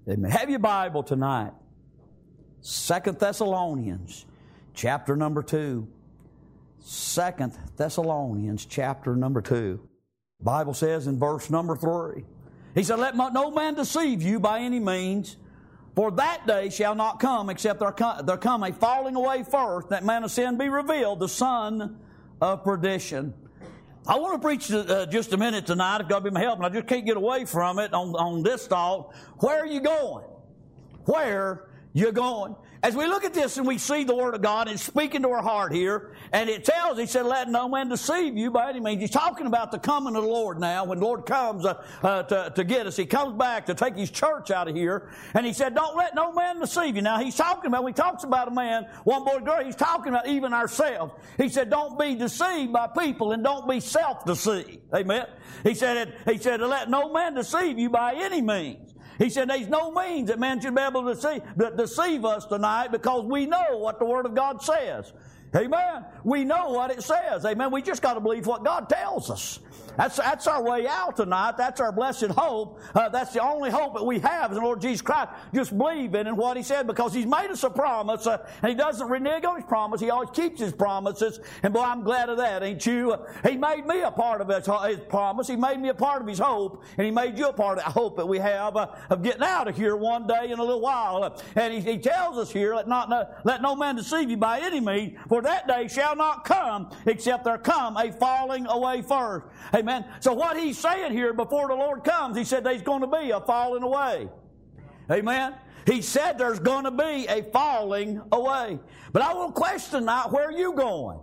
Amen. Have your Bible tonight. 2 Thessalonians, chapter number 2. 2 Thessalonians, chapter number 2. The Bible says in verse number 3, he said, "Let no man deceive you by any means, for that day shall not come, except there come a falling away first, that man of sin be revealed, the son of perdition." I want to preach just a minute tonight, if God be my help, and I just can't get away from it on this thought. Where are you going? Where you going? As we look at this and we see the Word of God, it's speaking to our heart here, and it tells, he said, "Let no man deceive you by any means." He's talking about the coming of the Lord now, when the Lord comes to get us. He comes back to take His church out of here, and He said, "Don't let no man deceive you." Now, He's talking about, when He talks about a man, one boy, girl, He's talking about even ourselves. He said, don't be deceived by people, and don't be self-deceived. Amen? He said, "Let no man deceive you by any means." He said there's no means that man should be able to deceive us tonight, because we know what the Word of God says. Amen. We know what it says. Amen. We just got to believe what God tells us. That's our way out tonight. That's our blessed hope. That's the only hope that we have in the Lord Jesus Christ. Just believe in what He said, because He's made us a promise, and He doesn't renege on His promise. He always keeps His promises, and boy, I'm glad of that, ain't you? He made me a part of His promise. He made me a part of His hope, and He made you a part of that hope that we have of getting out of here one day in a little while. And He tells us here, let no man deceive you by any means, for that day shall not come, except there come a falling away first. Amen. So what He's saying here, before the Lord comes, He said there's going to be a falling away. Amen. He said there's going to be a falling away. But I will question now, where are you going?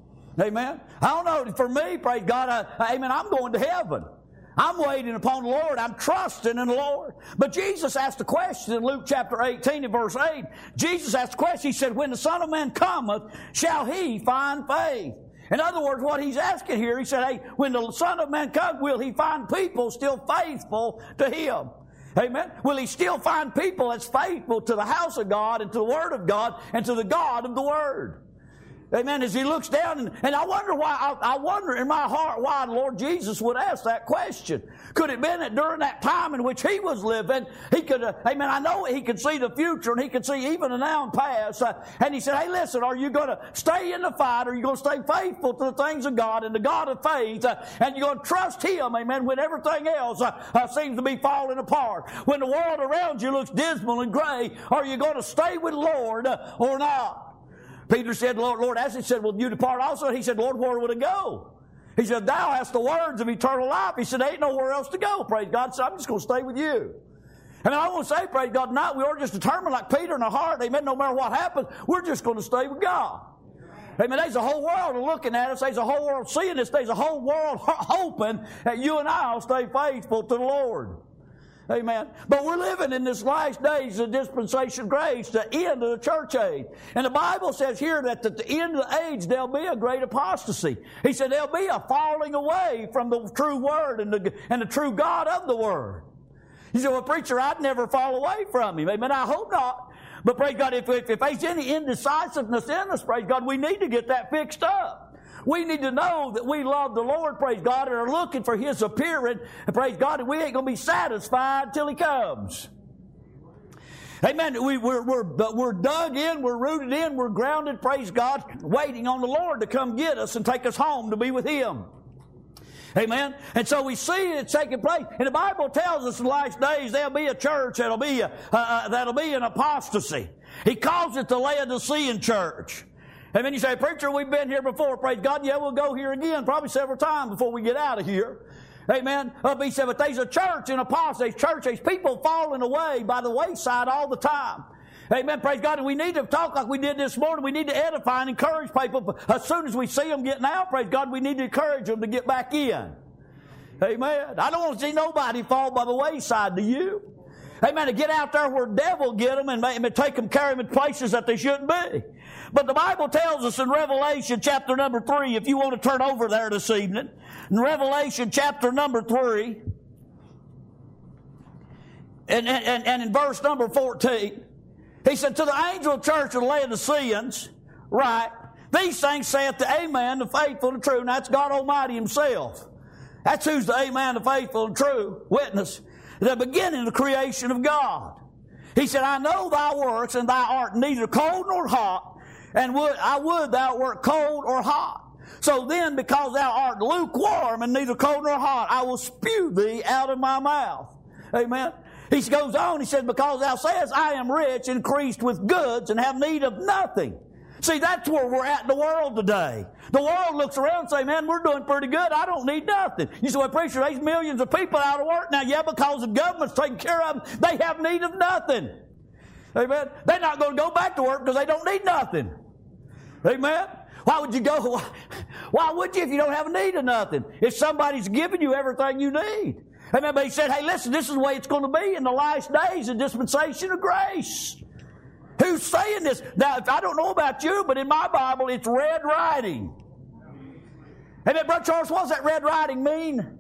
Amen. I don't know. For me, praise God, amen, I'm going to heaven. I'm waiting upon the Lord. I'm trusting in the Lord. But Jesus asked a question in Luke chapter 18 and verse 8. Jesus asked a question. He said, "When the Son of Man cometh, shall He find faith?" In other words, what He's asking here, He said, hey, when the Son of Man comes, will He find people still faithful to Him? Amen. Will He still find people that's faithful to the house of God and to the Word of God and to the God of the Word? Amen. As He looks down, and I wonder why, I wonder in my heart why the Lord Jesus would ask that question. Could it have been that during that time in which He was living, He could, amen, I know He could see the future, and He could see even the now and past, and He said, hey, listen, are you going to stay in the fight, or are you going to stay faithful to the things of God and the God of faith, and you're going to trust Him, amen, when everything else seems to be falling apart? When the world around you looks dismal and gray, are you going to stay with the Lord or not? Peter said, Lord, as He said, will you depart also? He said, Lord, where would I go? He said, thou hast the words of eternal life. He said, there ain't nowhere else to go, praise God. So I'm just going to stay with you. And I want to say, praise God, tonight we are just determined like Peter in our heart, amen, no matter what happens, we're just going to stay with God. Amen. There's a whole world looking at us. There's a whole world seeing this. There's a whole world hoping that you and I will stay faithful to the Lord. Amen. But we're living in this last days of dispensation of grace, the end of the church age. And the Bible says here that at the end of the age there'll be a great apostasy. He said there'll be a falling away from the true Word and the true God of the Word. You say, well, preacher, I'd never fall away from Him. Amen. I hope not. But praise God, if there's any indecisiveness in us, praise God, we need to get that fixed up. We need to know that we love the Lord, praise God, and are looking for His appearing, and praise God, and we ain't going to be satisfied till He comes. Amen. We're dug in, we're rooted in, we're grounded, praise God, waiting on the Lord to come get us and take us home to be with Him. Amen. And so we see it taking place. And the Bible tells us in the last days there'll be a church that'll be an apostasy. He calls it the Laodicean church. And then you say, preacher, we've been here before. Praise God. Yeah, we'll go here again probably several times before we get out of here. Amen. He said, but there's a church in apostasy. There's people falling away by the wayside all the time. Amen. Praise God. And we need to talk like we did this morning. We need to edify and encourage people. As soon as we see them getting out, praise God, we need to encourage them to get back in. Amen. I don't want to see nobody fall by the wayside, do you? Amen. To get out there where the devil get them and take them, carry them in places that they shouldn't be. But the Bible tells us in Revelation chapter number 3, if you want to turn over there this evening, in Revelation chapter number 3, and in verse number 14, he said, to the angel of the church of the Laodiceans, right, these things saith the Amen, the faithful and true. And that's God Almighty Himself. That's who's the Amen, the faithful and true witness. The beginning of the creation of God. He said, I know thy works, and thou art neither cold nor hot, and I would thou wert cold or hot. So then, because thou art lukewarm and neither cold nor hot, I will spew thee out of my mouth. Amen. He goes on, he says, because thou sayest, I am rich, increased with goods, and have need of nothing. See, that's where we're at in the world today. The world looks around and says, man, we're doing pretty good. I don't need nothing. You say, well, preacher, there's millions of people out of work now. Yeah, because the government's taking care of them. They have need of nothing. Amen. They're not going to go back to work because they don't need nothing. Amen. Why would you go? Why would you if you don't have a need of nothing? If somebody's giving you everything you need. Amen. But he said, hey, listen, this is the way it's going to be in the last days, the dispensation of grace. Who's saying this? Now, I don't know about you, but in my Bible, it's red writing. Amen. Brother Charles, what does that red writing mean?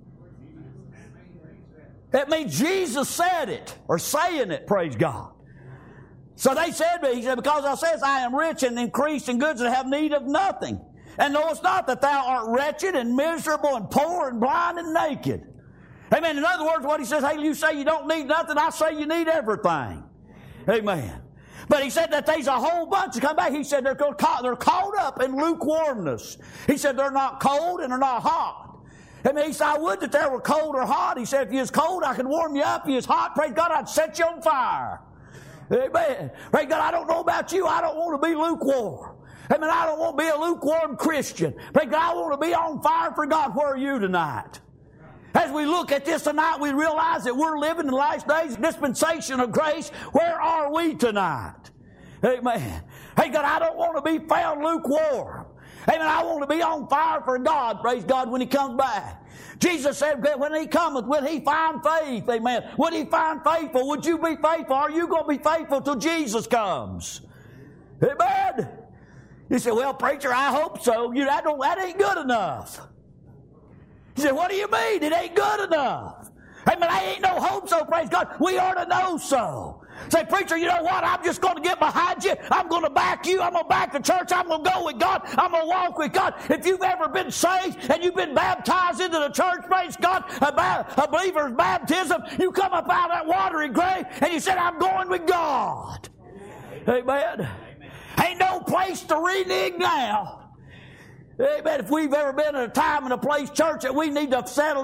It means Jesus said it, or saying it, praise God. So they said, he said, because thou sayest, I am rich and increased in goods and have need of nothing. And knowest not that thou art wretched and miserable and poor and blind and naked. Amen. In other words, what he says, hey, you say you don't need nothing, I say you need everything. Amen. But he said that there's a whole bunch to come back. He said they're caught up in lukewarmness. He said they're not cold and they're not hot. I mean, he said, I would that they were cold or hot. He said, if you was cold, I could warm you up. If you was hot, praise God, I'd set you on fire. Amen. Praise God, I don't know about you. I don't want to be lukewarm. Amen. I don't want to be a lukewarm Christian. Praise God, I want to be on fire for God. Where are you tonight? As we look at this tonight, we realize that we're living in the last days, dispensation of grace. Where are we tonight? Amen. Hey, God, I don't want to be found lukewarm. Amen. I want to be on fire for God, praise God, when He comes back. Jesus said, when He cometh, will He find faith? Amen. Would He find faithful? Would you be faithful? Are you going to be faithful till Jesus comes? Amen. You say, well, preacher, I hope so. That ain't good enough. You say, what do you mean? It ain't good enough. Amen. There ain't no hope so, praise God. We ought to know so. Say, preacher, you know what? I'm just going to get behind you. I'm going to back you. I'm going to back the church. I'm going to go with God. I'm going to walk with God. If you've ever been saved and you've been baptized into the church, praise God, a believer's baptism, you come up out of that watery grave and you said, I'm going with God. Amen. Ain't no place to renege now. Amen. If we've ever been at a time in a place, church, that we need to settle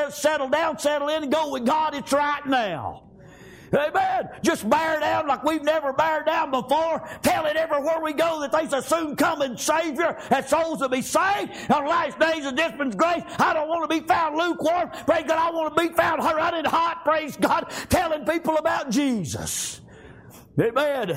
in, and go with God, it's right now. Amen. Just bear down like we've never bared down before. Tell it everywhere we go that there's a soon coming Savior and souls will be saved. On the last days of dispensation grace, I don't want to be found lukewarm. Praise God, I want to be found running hot, praise God, telling people about Jesus. Amen.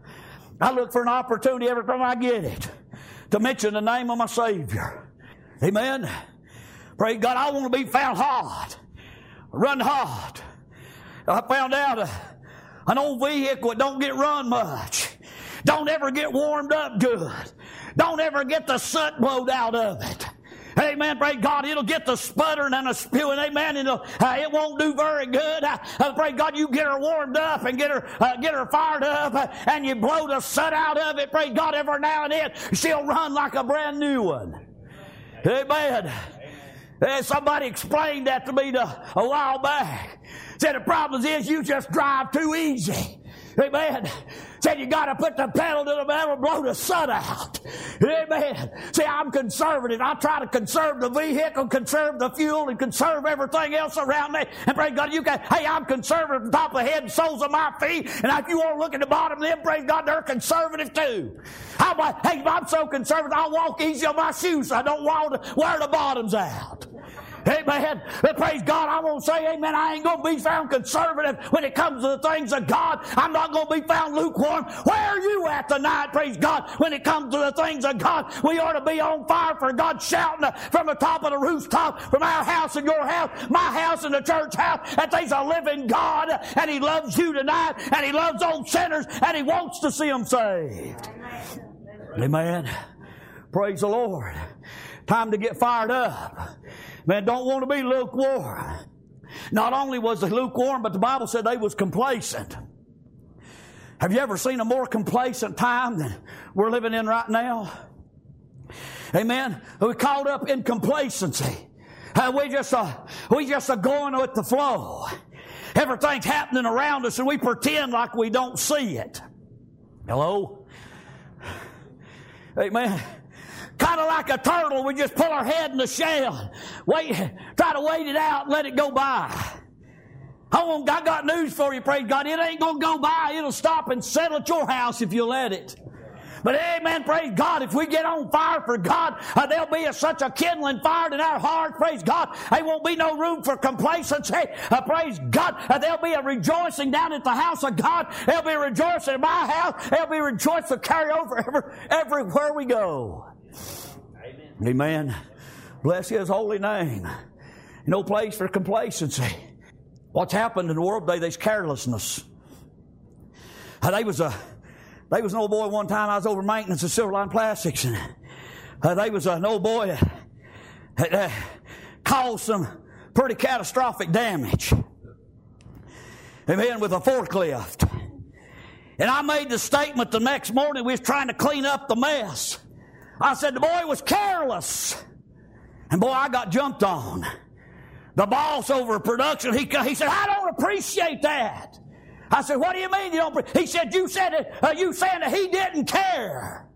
I look for an opportunity every time I get it to mention the name of my Savior. Amen. Praise God, I want to be found hot, run hot. I found out an old vehicle that don't get run much, don't ever get warmed up good, don't ever get the soot blowed out of it. Amen. Praise God. It'll get the sputtering and the spewing. Amen. And it won't do very good. Praise God. You get her warmed up and get her fired up, and you blow the soot out of it. Praise God. Every now and then, she'll run like a brand new one. Amen. Somebody explained that to me a while back. Said the problem is you just drive too easy. Amen. Said you got to put the pedal to the metal and blow the soot out. Amen. See, I'm conservative. I try to conserve the vehicle, conserve the fuel, and conserve everything else around me. And praise God, I'm conservative from the top of the head and soles of my feet. And if you want to look at the bottom of them, praise God, they're conservative too. I'm so conservative, I'll walk easy on my shoes so I don't want to wear the bottoms out. Amen. But praise God, I won't say, amen, I ain't going to be found conservative when it comes to the things of God. I'm not going to be found lukewarm. Where are you at tonight, praise God, when it comes to the things of God? We ought to be on fire for God, shouting from the top of the rooftop, from our house and your house, my house and the church house, that there's a living God, and He loves you tonight, and He loves old sinners, and He wants to see them saved. Amen. Praise the Lord. Time to get fired up. Man, don't want to be lukewarm. Not only was they lukewarm, but the Bible said they was complacent. Have you ever seen a more complacent time than we're living in right now? Amen. We're caught up in complacency. We just are going with the flow. Everything's happening around us and we pretend like we don't see it. Hello? Amen. Kind of like a turtle, we just pull our head in the shell. Try to wait it out and let it go by. I got news for you, praise God. It ain't going to go by. It'll stop and settle at your house if you let it. But amen, praise God, if we get on fire for God, there'll be such a kindling fire in our hearts, praise God. There won't be no room for complacency, praise God. There'll be a rejoicing down at the house of God. There'll be a rejoicing in my house. There'll be a rejoicing to carry over everywhere we go. Amen. Bless His holy name. No place for complacency. What's happened in the world today, there's carelessness. There was an old boy one time, I was over maintenance of Silverline Plastics, and there was an old boy that caused some pretty catastrophic damage. Amen, with a forklift. And I made the statement the next morning, we was trying to clean up the mess. I said the boy was careless. And boy, I got jumped on. The boss over production, he said, I don't appreciate that. I said, what do you mean you don't? He said, you saying that he didn't care.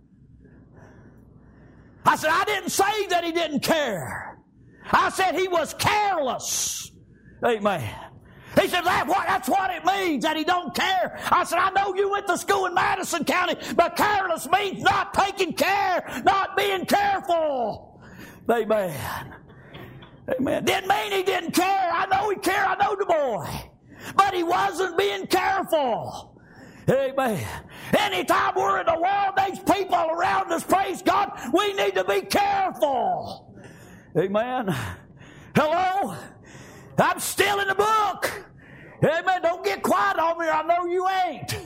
I said, I didn't say that he didn't care. I said he was careless. Amen. He said, that's what it means, that he don't care. I said, I know you went to school in Madison County, but careless means not taking care, not being careful. Amen. Amen. Didn't mean he didn't care. I know he cared. I know the boy. But he wasn't being careful. Amen. Anytime we're in the world, there's people around us, praise God, we need to be careful. Amen. Hello? I'm still in the book. Amen. Don't get quiet on me. I know you ain't.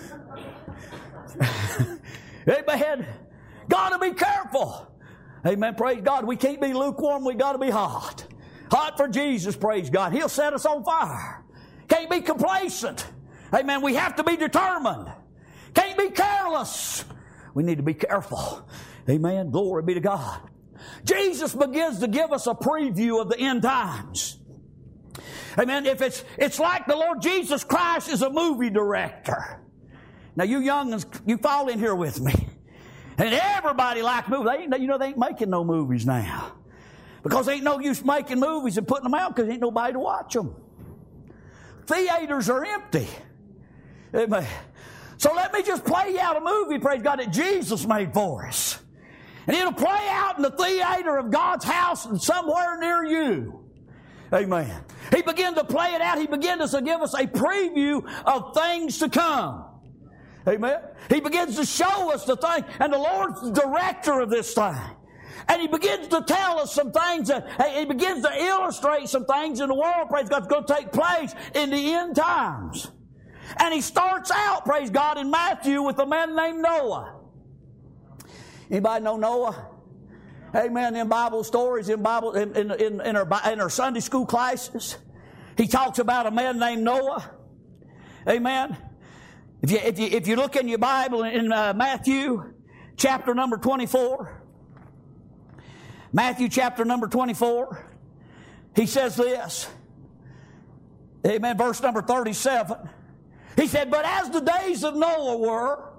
Amen. Gotta be careful. Amen. Praise God. We can't be lukewarm. We gotta be hot. Hot for Jesus, praise God. He'll set us on fire. Can't be complacent. Amen. We have to be determined. Can't be careless. We need to be careful. Amen. Glory be to God. Jesus begins to give us a preview of the end times. Amen. If it's like the Lord Jesus Christ is a movie director. Now you young'uns, you fall in here with me. And everybody likes movies. They ain't making no movies now. Because ain't no use making movies and putting them out because ain't nobody to watch them. Theaters are empty. Amen. So let me just play out a movie, praise God, that Jesus made for us. And it'll play out in the theater of God's house and somewhere near you. Amen. He began to play it out. He began to give us a preview of things to come. Amen. He begins to show us the thing. And the Lord's the director of this thing. And He begins to tell us some things. He begins to illustrate some things in the world, praise God, that's going to take place in the end times. And He starts out, praise God, in Matthew with a man named Noah. Anybody know Noah? Amen. In Bible stories, in our Sunday school classes, He talks about a man named Noah. Amen. If you look in your Bible in Matthew chapter number 24. Matthew chapter number 24, he says this. Amen. Verse number 37. He said, but as the days of Noah were,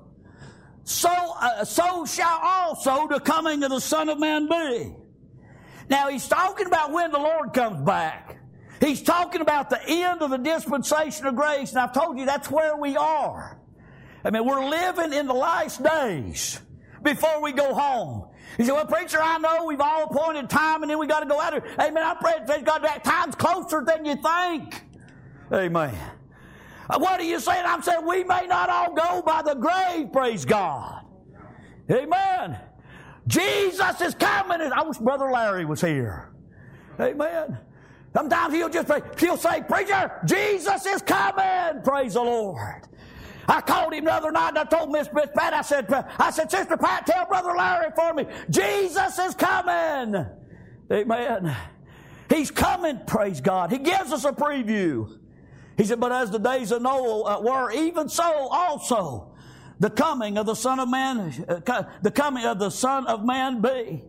so shall also the coming of the Son of Man be. Now he's talking about when the Lord comes back. He's talking about the end of the dispensation of grace. And I've told you that's where we are. I mean, we're living in the last days before we go home. You say, well, preacher, I know we've all appointed time and then we got to go out here. Amen. I pray that God, that time's closer than you think. Amen. What are you saying? I'm saying we may not all go by the grave, praise God. Amen. Jesus is coming. I wish Brother Larry was here. Amen. Sometimes he'll say, preacher, Jesus is coming. Praise the Lord. I called him the other night and I told Miss Pat, I said, Sister Pat, tell Brother Larry for me, Jesus is coming. Amen. He's coming, praise God. He gives us a preview. He said, but as the days of Noah were, even so also the coming of the Son of Man, the coming of the Son of Man be.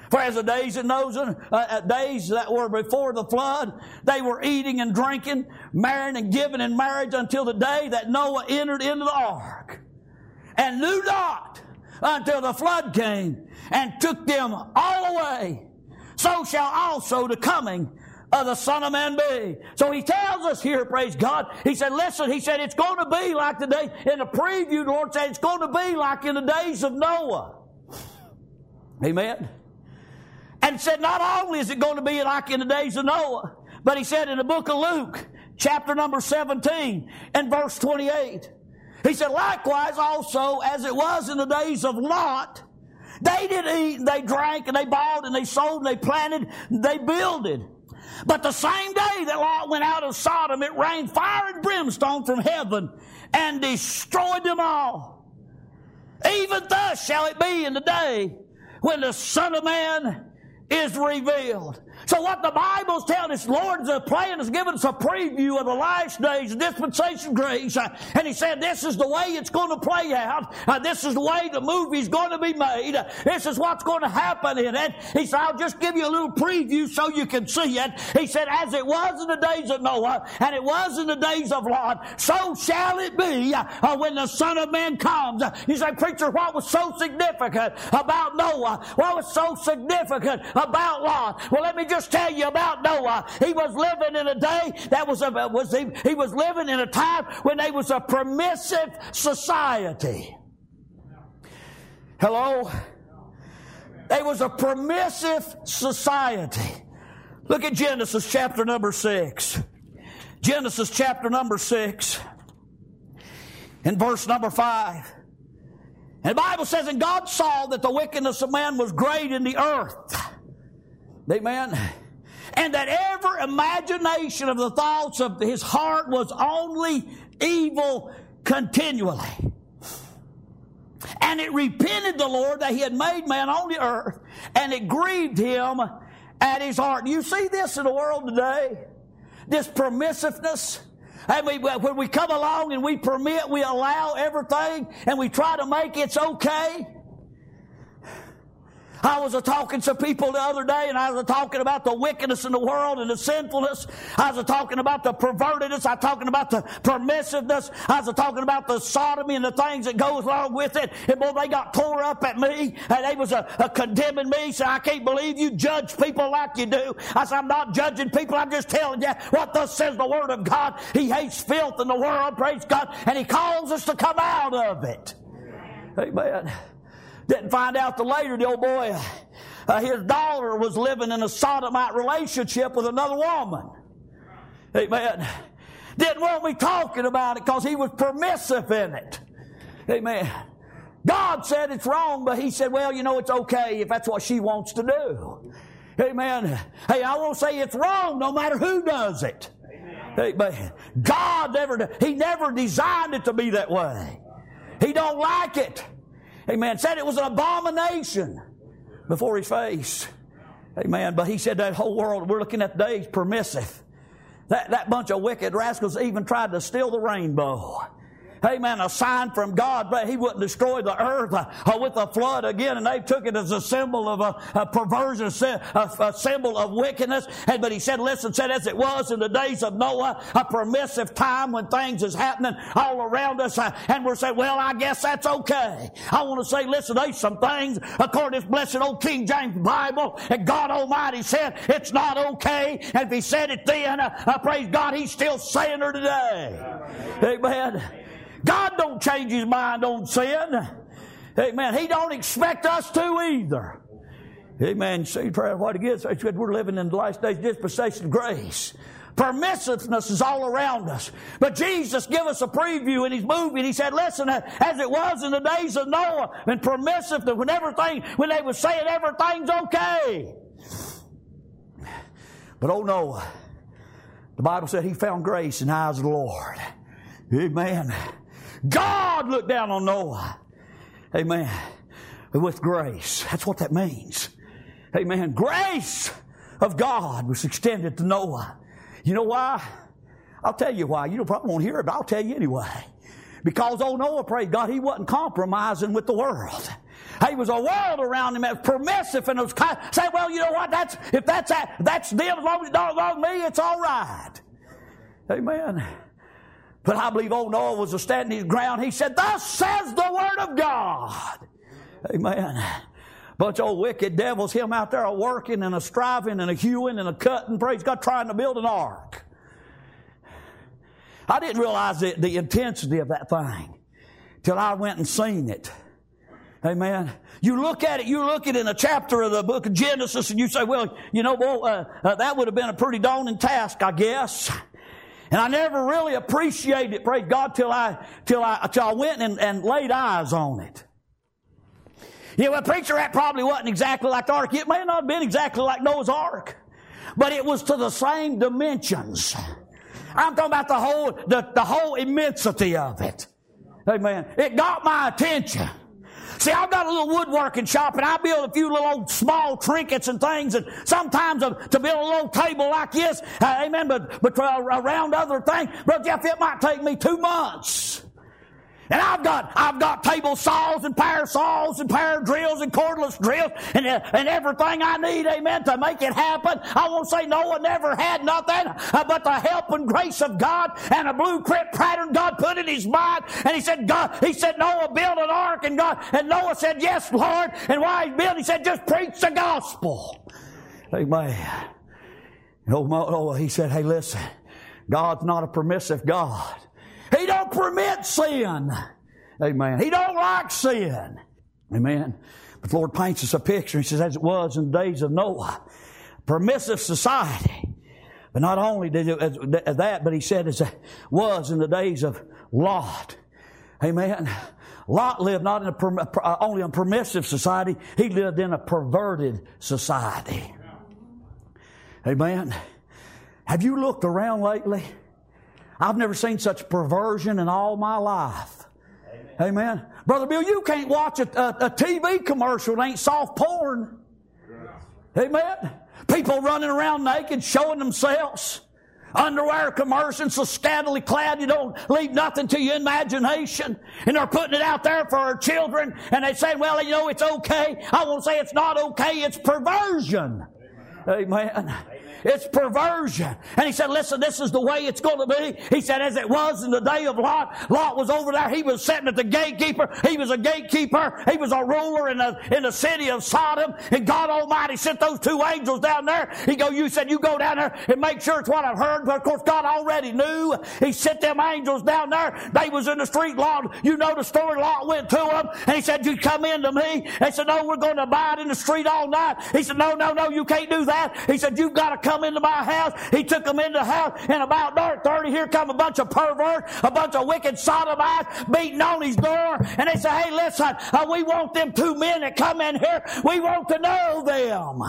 For as the days days that were before the flood, they were eating and drinking, marrying and giving in marriage until the day that Noah entered into the ark, and knew not until the flood came and took them all away. So shall also the coming of the Son of Man be. So he tells us here, praise God, he said, listen, he said, it's going to be like the day, in the preview, the Lord said, it's going to be like in the days of Noah. Amen. And said, not only is it going to be like in the days of Noah, but he said in the book of Luke, chapter number 17 and verse 28, he said, likewise also as it was in the days of Lot, they did eat and they drank and they bought and they sold and they planted and they builded. But the same day that Lot went out of Sodom, it rained fire and brimstone from heaven and destroyed them all. Even thus shall it be in the day when the Son of Man is revealed. So what the Bible's telling us, Lord's plan is giving us a preview of the last days, dispensation grace. And he said, this is the way it's going to play out. This is the way the movie's going to be made. This is what's going to happen in it. He said, I'll just give you a little preview so you can see it. He said, as it was in the days of Noah, and it was in the days of Lot, so shall it be when the Son of Man comes. You say, preacher, what was so significant about Noah? What was so significant about Lot? Well, let me just tell you about Noah. He was living in a day that he was living in a time when there was a permissive society. Hello? There was a permissive society. Look at Genesis chapter number 6. Genesis chapter number 6 and verse number 5. And the Bible says, and God saw that the wickedness of man was great in the earth. Amen. And that every imagination of the thoughts of his heart was only evil continually. And it repented the Lord that he had made man on the earth, and it grieved him at his heart. You see this in the world today? This permissiveness. And when we come along and we permit, we allow everything, and we try to make it's okay. I was talking to people the other day, and I was talking about the wickedness in the world and the sinfulness. I was talking about the pervertedness. I was talking about the permissiveness. I was talking about the sodomy and the things that goes along with it. And boy, they got tore up at me, and they was condemning me. Said, I can't believe you judge people like you do. I said, I'm not judging people. I'm just telling you what thus says the Word of God. He hates filth in the world, praise God, and He calls us to come out of it. Amen. Didn't find out till later the old boy, his daughter was living in a sodomite relationship with another woman. Amen. Didn't want me talking about it because he was permissive in it. Amen. God said it's wrong, but he said, well, you know, it's okay if that's what she wants to do. Amen. Hey, I won't say it's wrong no matter who does it. Amen. God He never designed it to be that way. He don't like it. Amen. Said it was an abomination before His face. Amen. But He said that whole world we're looking at today is permissive. That bunch of wicked rascals even tried to steal the rainbow. Amen. A sign from God, but He wouldn't destroy the earth with a flood again. And they took it as a symbol of a perversion, a symbol of wickedness. But He said, listen, said as it was in the days of Noah, a permissive time when things is happening all around us. And we're saying, well, I guess that's okay. I want to say, listen, there's some things, according to this blessed old King James Bible, and God Almighty said it's not okay. And if He said it then, praise God, He's still saying it today. Amen. God don't change His mind on sin. Amen. He don't expect us to either. Amen. See, what He gets, we're living in the last days dispensation of grace. Permissiveness is all around us. But Jesus gave us a preview in His movie, and He said, listen, as it was in the days of Noah, and permissiveness, when they were saying everything's okay. But oh Noah, the Bible said he found grace in the eyes of the Lord. Amen. God looked down on Noah. Amen. With grace. That's what that means. Amen. Grace of God was extended to Noah. You know why? I'll tell you why. You probably won't hear it, but I'll tell you anyway. Because old Noah, praise God, he wasn't compromising with the world. He was a world around him that was permissive and was kind. Say, well, you know what? That's them. As long as it don't belong to me, it's all right. Amen. But I believe old Noah was standing his ground. He said, thus says the word of God. Amen. Bunch of old wicked devils, him out there a working and a striving and a hewing and a cutting, praise God, trying to build an ark. I didn't realize the intensity of that thing till I went and seen it. Amen. You look at it in a chapter of the book of Genesis and you say, well, you know, boy, that would have been a pretty daunting task, I guess. And I never really appreciated it, praise God, till I went and laid eyes on it. Yeah, well, preacher, that probably wasn't exactly like the ark. It may not have been exactly like Noah's ark, but it was to the same dimensions. I'm talking about the whole immensity of it. Amen. It got my attention. See, I've got a little woodworking shop, and I build a few little old small trinkets and things, and sometimes to build a little table like this, amen, but around other things, Brother Jeff, it might take me 2 months. And I've got table saws and power drills and cordless drills and everything I need, amen, to make it happen. I won't say Noah never had nothing but the help and grace of God and a blueprint pattern God put in his mind. And he said, Noah, build an ark, and Noah said, yes, Lord. And while he built, he said, just preach the gospel. Amen. He said, hey, listen, God's not a permissive God. He don't permit sin. Amen. He don't like sin. Amen. But the Lord paints us a picture. He says, as it was in the days of Noah, permissive society. But not only did it that, but he said as it was in the days of Lot. Amen. Lot lived not in only a permissive society. He lived in a perverted society. Amen. Have you looked around lately? I've never seen such perversion in all my life. Amen. Brother Bill, you can't watch a TV commercial that ain't soft porn. Amen. People running around naked, showing themselves. Underwear commercials so scantily clad you don't leave nothing to your imagination. And they're putting it out there for our children. And they say, well, you know, it's okay. I won't say it's not okay. It's perversion. Amen. It's perversion. And he said, listen, this is the way it's going to be. He said, as it was in the day of Lot. Lot was over there. He was sitting at the gatekeeper. He was a gatekeeper. He was a ruler in the city of Sodom. And God Almighty sent those 2 angels down there. You said, you go down there and make sure it's what I've heard. But of course, God already knew. He sent them angels down there. They was in the street. Lot, you know the story. Lot went to them. And he said, you come into me. They said, no, we're going to abide in the street all night. He said, no, you can't do that. He said, you've got to come into my house. He took them into the house, and about dark 30, here come a bunch of perverts, a bunch of wicked sodomites beating on his door, and they say, hey, listen, we want them 2 men that come in here. We want to know them.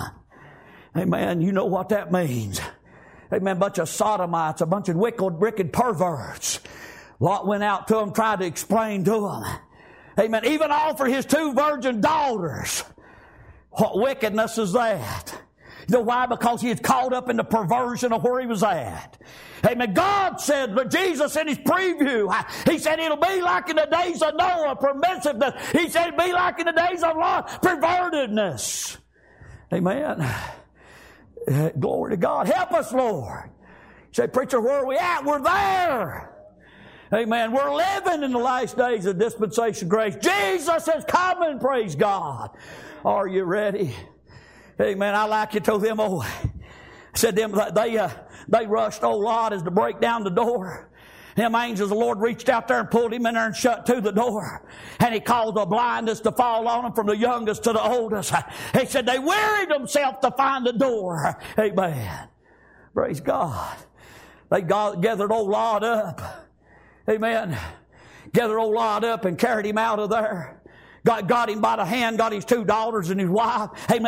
Amen. You know what that means. Amen. A bunch of sodomites, a bunch of wicked perverts. Lot went out to them, tried to explain to them. Amen. Even offered his 2 virgin daughters. What wickedness is that? You know why? Because he had caught up in the perversion of where he was at. Amen. God said, but Jesus in his preview, he said it'll be like in the days of Noah, permissiveness. He said it'll be like in the days of Lot, pervertedness. Amen. Glory to God. Help us, Lord. You say, preacher, where are we at? We're there. Amen. We're living in the last days of dispensation grace. Jesus is coming, praise God. Are you ready? Amen. I like you told them, said them, they rushed old Lot as to break down the door. Them angels, the Lord reached out there and pulled him in there and shut to the door. And he caused a blindness to fall on them from the youngest to the oldest. He said they wearied themselves to find the door. Amen. Praise God. They gathered old Lot up. Amen. Gathered old Lot up and carried him out of there. Got him by the hand, got his 2 daughters and his wife. Hey,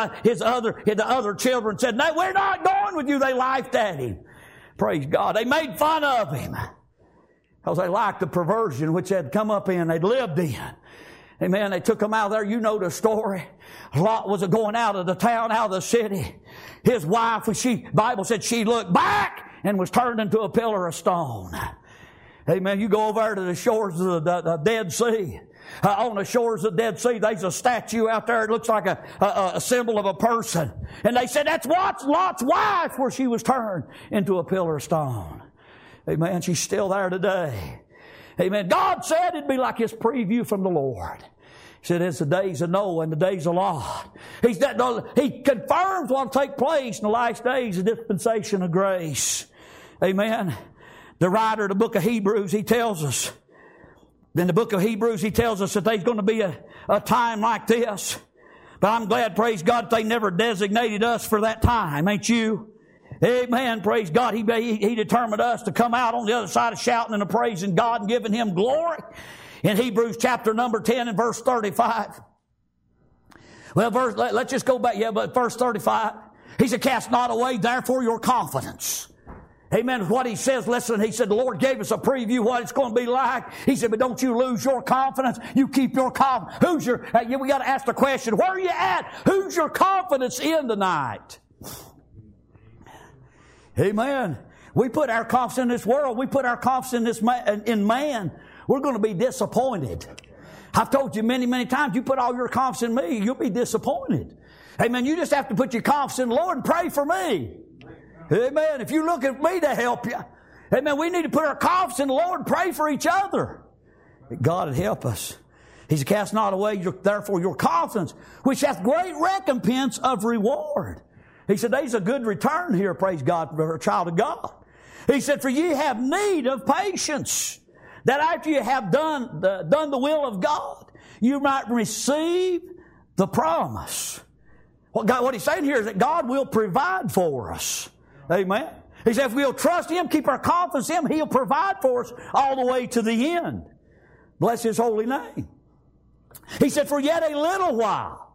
the other children said, no, we're not going with you. They laughed at him. Praise God. They made fun of him because they liked the perversion which had come up in, they'd lived in. Amen. They took him out of there. You know the story. Lot was going out of the town, out of the city. His wife, Bible said she looked back and was turned into a pillar of stone. Amen. You go over there to the shores of the Dead Sea. On the shores of the Dead Sea, there's a statue out there. It looks like a symbol of a person. And they said that's Lot's wife, where she was turned into a pillar of stone. Amen. She's still there today. Amen. God said it'd be like His preview from the Lord. He said it's the days of Noah and the days of Lot. He confirms what will take place in the last days, the dispensation of grace. Amen. The writer of the book of Hebrews, he tells us, in the book of Hebrews, he tells us that there's going to be a time like this. But I'm glad, praise God, they never designated us for that time, ain't you? Amen, praise God. He determined us to come out on the other side of shouting and praising God and giving Him glory. In Hebrews chapter number 10 and verse 35. Well, let's just go back. Yeah, but verse 35. He said, cast not away therefore your confidence. Amen. What he says, listen, he said, the Lord gave us a preview what it's going to be like. He said, but don't you lose your confidence. You keep your confidence. We got to ask the question, where are you at? Who's your confidence in tonight? Amen. We put our confidence in this world. We put our confidence in man. We're going to be disappointed. I've told you many, many times, you put all your confidence in me, you'll be disappointed. Amen. You just have to put your confidence in the Lord and pray for me. Amen. If you look at me to help you, amen, we need to put our confidence in the Lord and pray for each other. God would help us. He said, cast not away therefore your confidence, which hath great recompense of reward. He said, there's a good return here, praise God, for a child of God. He said, for ye have need of patience, that after you have done the will of God, you might receive the promise. What he's saying here is that God will provide for us. Amen. He said if we'll trust Him, keep our confidence in Him, He'll provide for us all the way to the end. Bless His holy name. He said, for yet a little while,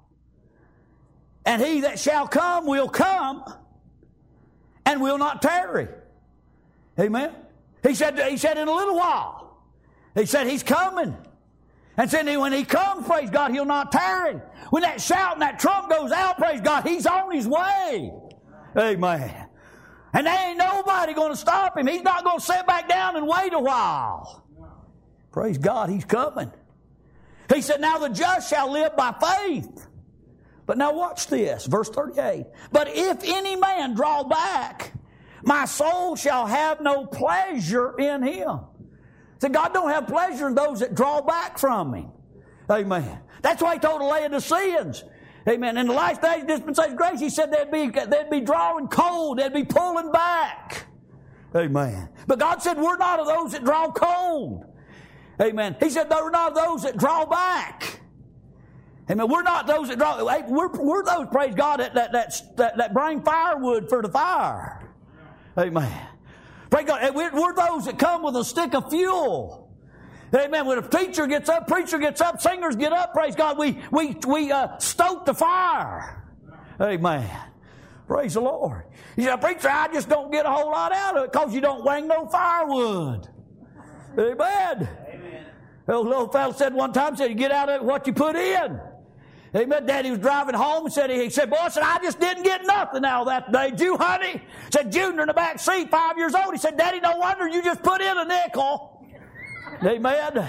and He that shall come will come, and will not tarry. Amen. He said in a little while. He said He's coming. And said when He comes, praise God, He'll not tarry. When that shout and that trump goes out, praise God, He's on His way. Amen. And there ain't nobody going to stop Him. He's not going to sit back down and wait a while. Praise God, He's coming. He said, now the just shall live by faith. But now watch this, verse 38. But if any man draw back, my soul shall have no pleasure in him. So God don't have pleasure in those that draw back from Him. Amen. That's why He told the Laodiceans. Amen. In the last days, dispensation of grace, He said they'd be drawing cold. They'd be pulling back. Amen. But God said we're not of those that draw cold. Amen. He said we're not of those that draw back. Amen. We're not those that draw. We're those, praise God, that bring firewood for the fire. Amen. Praise God. We're those that come with a stick of fuel. Amen. When a preacher gets up, singers get up, praise God, we stoke the fire. Amen. Praise the Lord. You say, preacher, I just don't get a whole lot out of it because you don't bring no firewood. Amen. Amen. The little fellow said one time, you get out of it what you put in. Amen. Daddy was driving home and he said, boy, I just didn't get nothing out of that today. Did you, honey? Said Junior in the back seat, 5 years old. He said, Daddy, no wonder you just put in a nickel. Amen.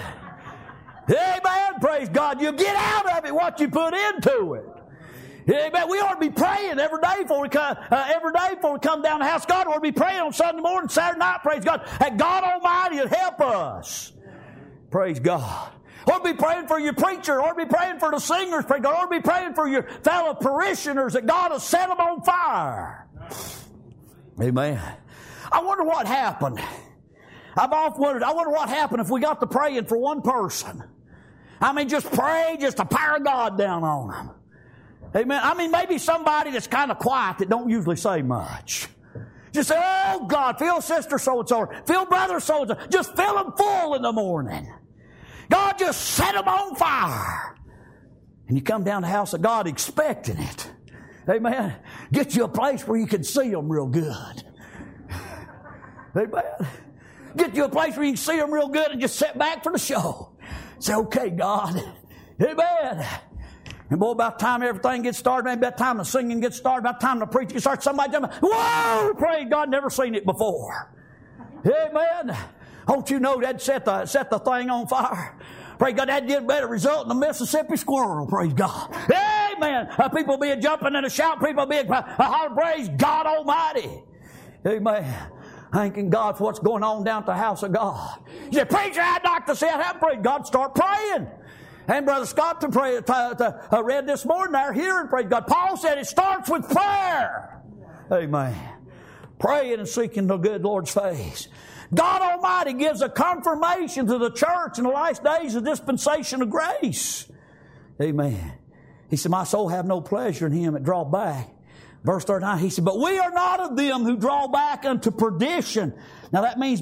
Amen. Praise God. You get out of it what you put into it. Amen. We ought to be praying every day before we come down the house of God. We ought to be praying on Sunday morning, Saturday night, praise God, that God Almighty will help us. Praise God. Or be praying for your preacher, or be praying for the singers, praise God, or be praying for your fellow parishioners that God has set them on fire. Amen. I wonder what happened. I've often wondered, I wonder what happened if we got to praying for one person. I mean, just pray, just to power God down on them. Amen. I mean, maybe somebody that's kind of quiet that don't usually say much. Just say, oh God, fill sister so-and-so, fill brother so-and-so. Just fill them full in the morning. God just set them on fire. And you come down to the house of God expecting it. Amen. Get you a place where you can see them real good. Amen. Get you a place where you can see them real good and just sit back for the show. Say, okay, God. Amen. And boy, about the time everything gets started, maybe about the time the singing gets started, about the time the preaching gets started, somebody jumping, whoa, praise God, never seen it before. Amen. Don't you know that set the thing on fire? Praise God, that did better result in the Mississippi squirrel. Praise God. Amen. People being jumping and a shout. People being hollering, praise God Almighty. Amen. Thanking God for what's going on down at the house of God. You say, preacher, I'd like to see it happen. Praise God, start praying. And Brother Scott read this morning, our hearing, praise God. Paul said it starts with prayer. Amen. Praying and seeking the good Lord's face. God Almighty gives a confirmation to the church in the last days of dispensation of grace. Amen. He said, my soul have no pleasure in him that draw back. Verse 39, he said, but we are not of them who draw back unto perdition. Now that means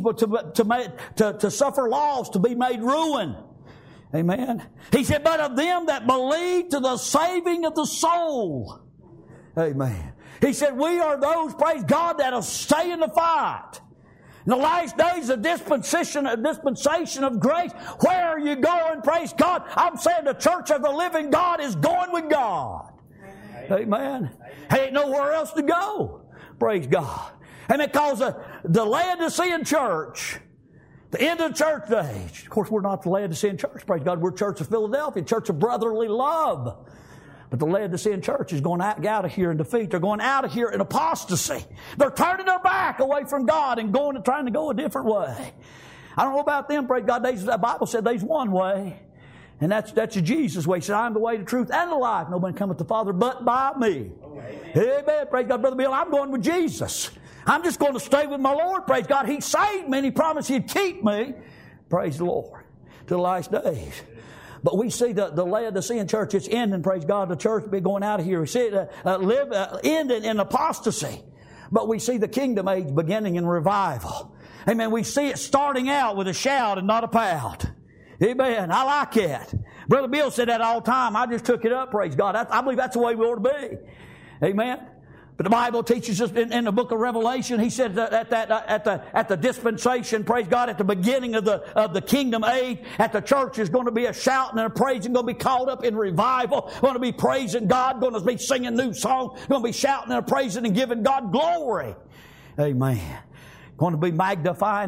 to suffer loss, to be made ruin. Amen. He said, but of them that believe to the saving of the soul. Amen. He said, we are those, praise God, that'll stay in the fight. In the last days of dispensation of grace, where are you going? Praise God. I'm saying the church of the living God is going with God. Amen. Ain't nowhere else to go. Praise God. And because the Laodicean church, the end of the church age, of course we're not the Laodicean church, praise God. We're Church of Philadelphia, church of brotherly love. But the Laodicean church is going out of here in defeat. They're going out of here in apostasy. They're turning their back away from God and trying to go a different way. I don't know about them, praise God. The Bible said there's one way. And that's Jesus' way. He said, I am the way, the truth, and the life. Nobody cometh to the Father but by me. Amen. Praise God, Brother Bill. I'm going with Jesus. I'm just going to stay with my Lord. Praise God. He saved me and He promised He'd keep me. Praise the Lord. To the last days. But we see the Laodicean church, it's ending, praise God, the church be going out of here. We see it ending in apostasy. But we see the kingdom age beginning in revival. Amen. We see it starting out with a shout and not a pout. Amen. I like that. Brother Bill said that all the time. I just took it up, praise God. I believe that's the way we ought to be. Amen. But the Bible teaches us in the book of Revelation, he said that at the dispensation, praise God, at the beginning of the kingdom age, at the church is going to be a shouting and a praising, going to be caught up in revival, going to be praising God, going to be singing new songs, going to be shouting and praising and giving God glory. Amen. Going to be magnifying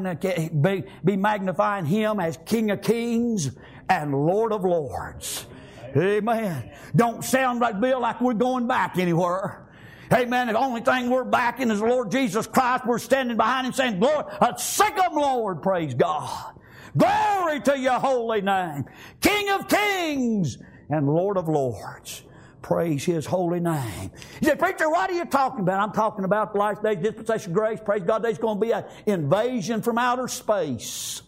Him as King of Kings and Lord of Lords. Amen. Don't sound like Bill like we're going back anywhere. Amen. The only thing we're backing is the Lord Jesus Christ. We're standing behind Him saying, Lord, sick of Lord, praise God. Glory to your holy name. King of Kings and Lord of Lords. Praise His holy name. You say, preacher, what are you talking about? I'm talking about the last days, dispensation of grace. Praise God, there's going to be an invasion from outer space.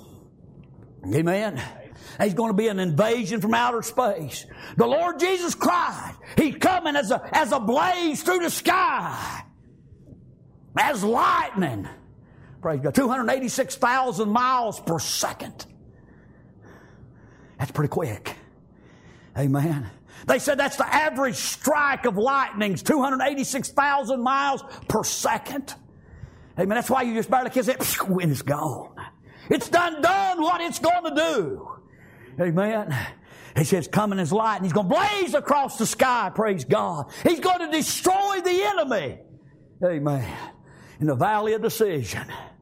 Amen. There's going to be an invasion from outer space. The Lord Jesus Christ, He's coming as a blaze through the sky. As lightning. Praise God. 286,000 miles per second. That's pretty quick. Amen. They said that's the average strike of lightnings, 286,000 miles per second. Amen. That's why you just barely can say, and it's gone. It's done what it's going to do. Amen. He says, coming as light, and He's going to blaze across the sky, praise God. He's going to destroy the enemy. Amen. In the valley of decision.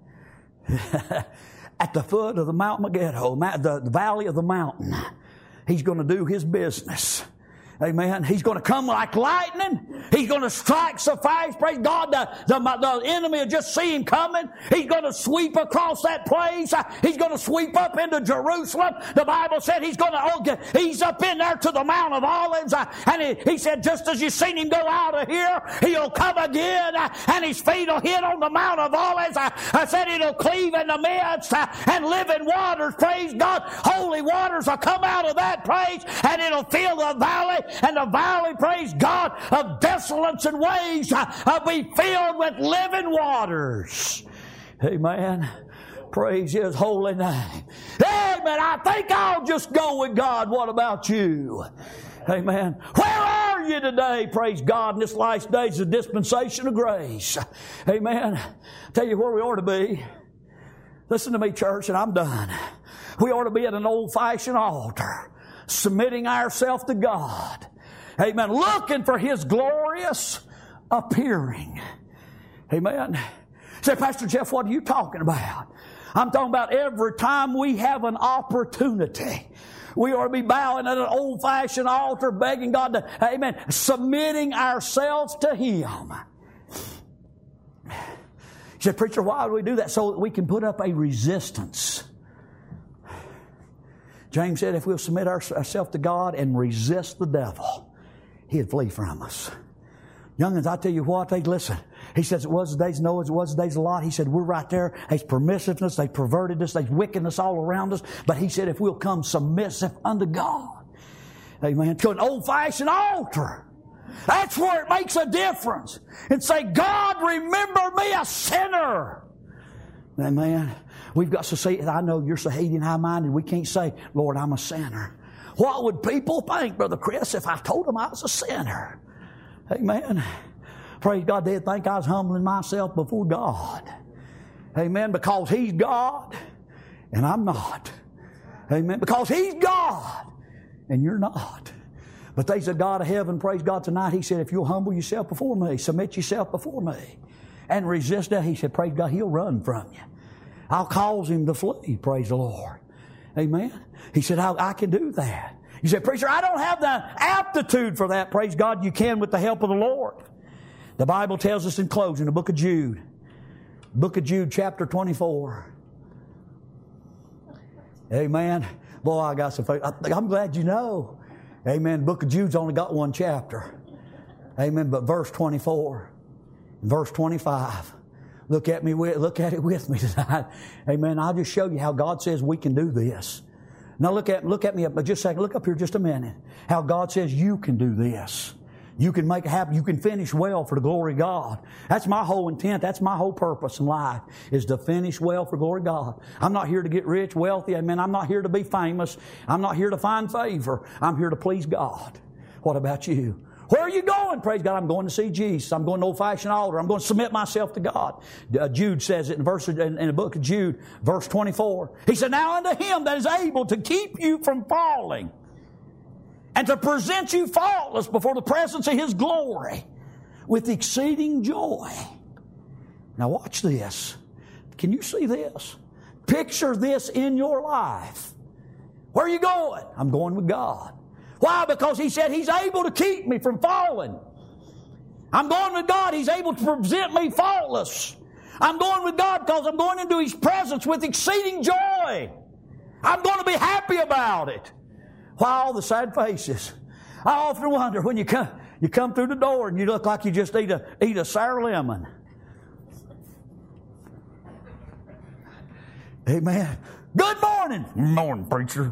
At the foot of the Mount Megiddo, the valley of the mountain. He's going to do His business. Amen. He's going to come like lightning. He's going to strike so fast. Praise God. The enemy will just see Him coming. He's going to sweep across that place. He's going to sweep up into Jerusalem. The Bible said He's up in there to the Mount of Olives. And he said, just as you've seen Him go out of here, He'll come again. And His feet will hit on the Mount of Olives. I said it'll cleave in the midst and living waters. Praise God. Holy waters will come out of that place and it'll fill the valley. And the valley, praise God, of desolence and waves will be filled with living waters. Amen. Praise His holy name. Amen. I think I'll just go with God. What about you? Amen. Where are you today? Praise God in this last days of dispensation of grace. Amen. I'll tell you where we ought to be. Listen to me, church, and I'm done. We ought to be at an old-fashioned altar, submitting ourselves to God. Amen. Looking for His glorious appearing. Amen. Say, Pastor Jeff, what are you talking about? I'm talking about every time we have an opportunity. We ought to be bowing at an old-fashioned altar, begging God to, amen, submitting ourselves to Him. He said, preacher, why do we do that? So that we can put up a resistance. James said, if we'll submit ourselves to God and resist the devil, he'd flee from us. Youngins, I tell you what, listen. He says it was the days of Noah, it was the days of Lot. He said we're right there. There's permissiveness, they perverted us, there's wickedness all around us. But he said if we'll come submissive unto God, amen, to an old-fashioned altar, that's where it makes a difference. And say, God, remember me a sinner. Amen. We've got to say, I know you're so hating high-minded, we can't say, Lord, I'm a sinner. What would people think, Brother Chris, if I told them I was a sinner? Amen. Praise God, they'd think I was humbling myself before God. Amen. Because He's God and I'm not. Amen. Because He's God and you're not. But there's a God of heaven, praise God, tonight. He said, if you'll humble yourself before me, submit yourself before me, and resist that, He said, praise God, He'll run from you. I'll cause him to flee, praise the Lord. Amen. He said, I can do that. You said, preacher, I don't have the aptitude for that. Praise God, you can with the help of the Lord. The Bible tells us in closing, the book of Jude. Book of Jude, chapter 24. Amen. Boy, I got some faith. I'm glad you know. Amen. Book of Jude's only got one chapter. Amen. But verse 24, verse 25. Look at it with me tonight. Amen. I'll just show you how God says we can do this. Now look at me up just a second. Look up here just a minute. How God says you can do this. You can make it happen. You can finish well for the glory of God. That's my whole intent. That's my whole purpose in life, is to finish well for glory of God. I'm not here to get rich, wealthy. Amen. I'm not here to be famous. I'm not here to find favor. I'm here to please God. What about you? Where are you going? Praise God. I'm going to see Jesus. I'm going to old-fashioned altar. I'm going to submit myself to God. Jude says it in the book of Jude, verse 24. He said, now unto Him that is able to keep you from falling and to present you faultless before the presence of His glory with exceeding joy. Now watch this. Can you see this? Picture this in your life. Where are you going? I'm going with God. Why? Because He said He's able to keep me from falling. I'm going with God. He's able to present me faultless. I'm going with God because I'm going into His presence with exceeding joy. I'm going to be happy about it. Why all the sad faces? I often wonder when you come through the door and you look like you just eat a sour lemon. Amen. Good morning. Morning, preacher.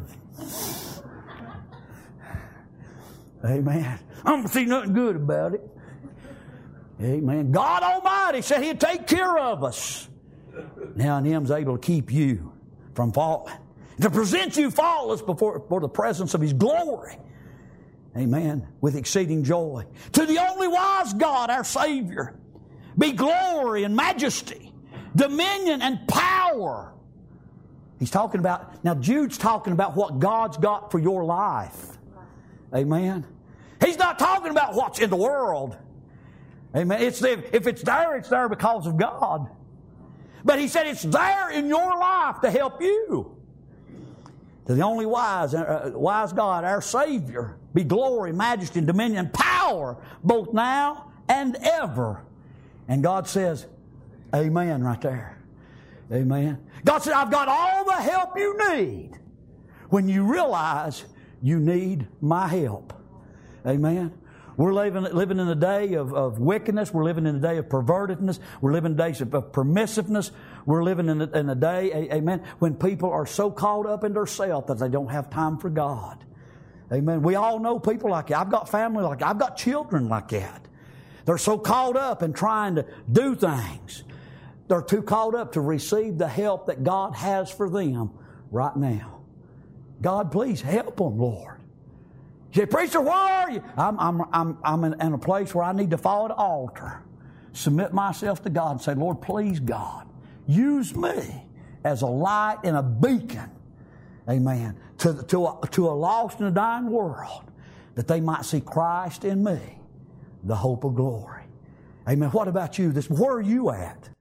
Amen. I don't see nothing good about it. Amen. God Almighty said He'd take care of us. Now, and Him's able to keep you from falling, to present you faultless before the presence of His glory. Amen. With exceeding joy. To the only wise God, our Savior, be glory and majesty, dominion and power. He's talking about, now Jude's talking about what God's got for your life. Amen. He's not talking about what's in the world. Amen. If it's there because of God. But he said it's there in your life to help you. To the only wise God, our Savior, be glory, majesty, and dominion, and power, both now and ever. And God says, amen right there. Amen. God said, I've got all the help you need when you realize you need my help. Amen. We're living in a day of wickedness. We're living in a day of pervertedness. We're living in days of permissiveness. We're living in a day, amen, when people are so caught up in themselves that they don't have time for God. Amen. We all know people like that. I've got family like that. I've got children like that. They're so caught up in trying to do things. They're too caught up to receive the help that God has for them right now. God, please help them, Lord. You say, preacher, where are you? I'm in a place where I need to follow the altar. Submit myself to God and say, Lord, please, God, use me as a light and a beacon, amen, to a lost and a dying world, that they might see Christ in me, the hope of glory. Amen. What about you? Where are you at?